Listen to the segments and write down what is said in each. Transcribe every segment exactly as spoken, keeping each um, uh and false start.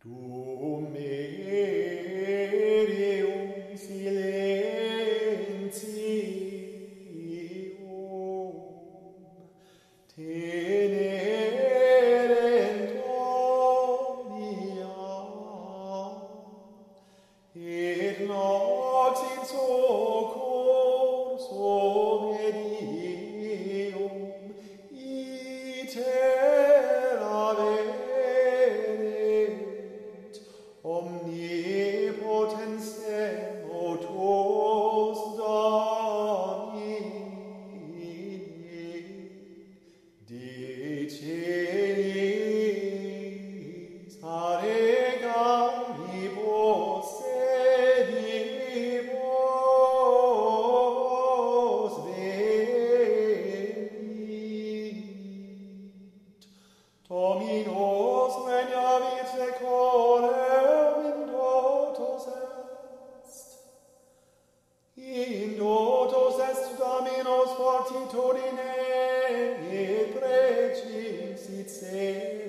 Dum medium silentium tenerent omnia, et nox in succurso medium itera venit, omnipotens motus Domini, de celis arreganibus sedibus venit. Dominus regnavit secolum in totus est. In totus est Dominus fortitudine et precinsit se.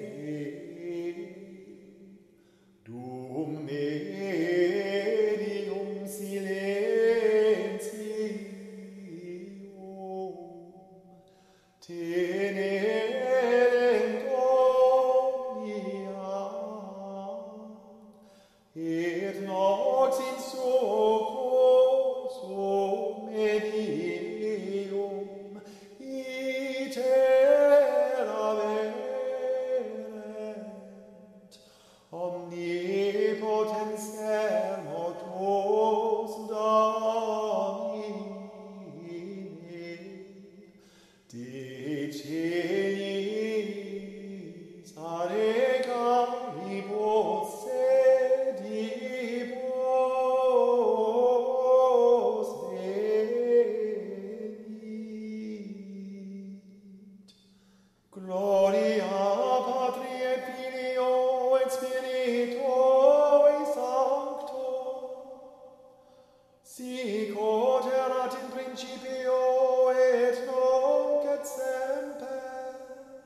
Dum medium silentium tenerent omnia, et nox in succurso medium itera venit, omnipotens motus Domini, de celis arreganibus sedibus venit. Gloria Patri et Filio et Spiritui Sancto, sic ut erat in principio et nunc et semper,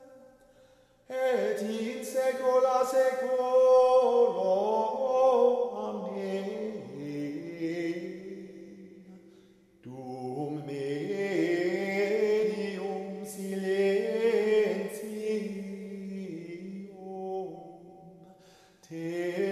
et in saecula saeculorum. Amen. Dum medium silentium te